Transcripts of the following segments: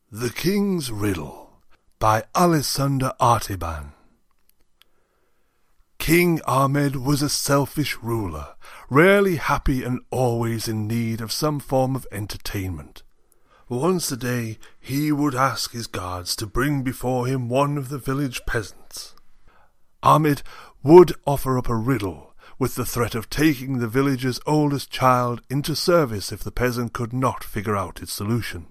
The King's Riddle by Alessander Artaban. King Ahmed was a selfish ruler, rarely happy and always in need of some form of entertainment. Once a day he would ask his guards to bring before him one of the village peasants. Ahmed would offer up a riddle, with the threat of taking the village's oldest child into service if the peasant could not figure out its solution.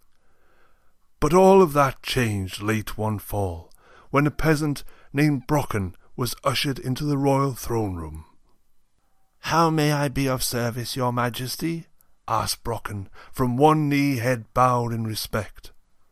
But all of that changed late one fall, when a peasant named Brocken was ushered into the royal throne room. "How may I be of service, your majesty?" asked Brocken, from one knee head bowed in respect.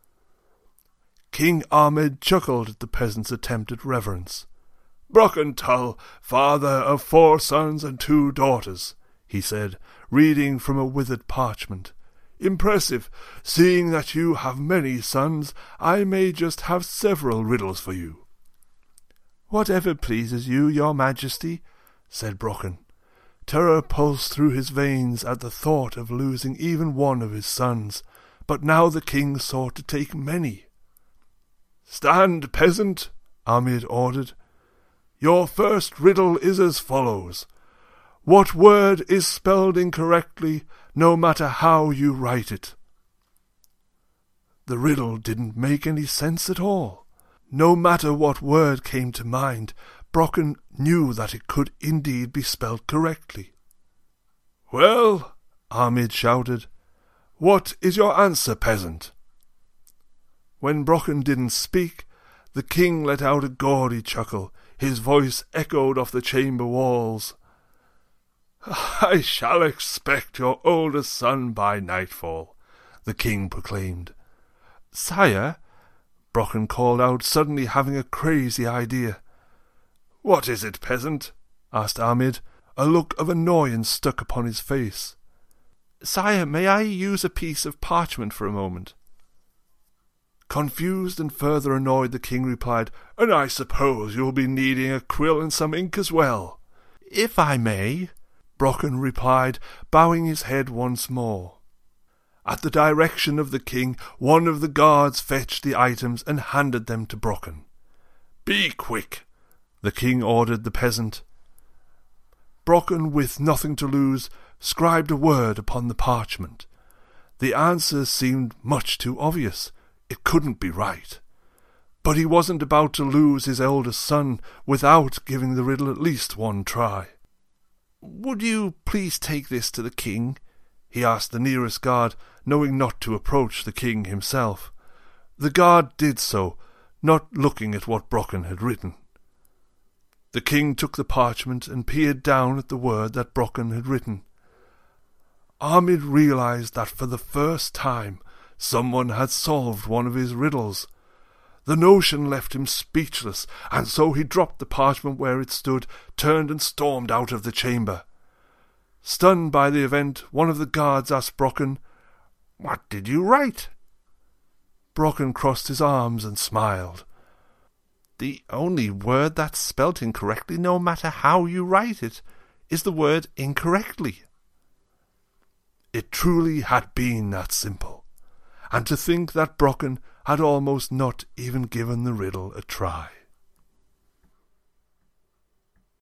King Ahmed chuckled at the peasant's attempt at reverence. "Brocken Tull, father of 4 sons and 2 daughters," he said, reading from a withered parchment. "Impressive. Seeing that you have many sons, I may just have several riddles for you." "Whatever pleases you, your majesty," said Brocken. Terror pulsed through his veins at the thought of losing even one of his sons, but now the king sought to take many. "Stand, peasant," Ahmed ordered. "Your first riddle is as follows. What word is spelled incorrectly, no matter how you write it?" The riddle didn't make any sense at all. No matter what word came to mind, Brocken knew that it could indeed be spelled correctly. "Well," Ahmed shouted, "what is your answer, peasant?" When Brocken didn't speak, the king let out a gaudy chuckle. His voice echoed off the chamber walls. "I shall expect your oldest son by nightfall," the king proclaimed. "Sire," Brocken called out, suddenly having a crazy idea. "What is it, peasant?" asked Ahmed. A look of annoyance stuck upon his face. "Sire, may I use a piece of parchment for a moment?" Confused and further annoyed, the king replied, "And I suppose you'll be needing a quill and some ink as well." "If I may," Brocken replied, bowing his head once more. At the direction of the king, one of the guards fetched the items and handed them to Brocken. "Be quick," the king ordered the peasant. Brocken, with nothing to lose, scribed a word upon the parchment. The answer seemed much too obvious. It couldn't be right. But he wasn't about to lose his eldest son without giving the riddle at least one try. "Would you please take this to the king?" he asked the nearest guard, knowing not to approach the king himself. The guard did so, not looking at what Brocken had written. The king took the parchment and peered down at the word that Brocken had written. Ahmed realized that for the first time someone had solved one of his riddles. The notion left him speechless, and so he dropped the parchment where it stood, turned and stormed out of the chamber. Stunned by the event, one of the guards asked Brocken, "What did you write?" Brocken crossed his arms and smiled. "The only word that's spelt incorrectly, no matter how you write it, is the word incorrectly." It truly had been that simple, and to think that Brocken had almost not even given the riddle a try.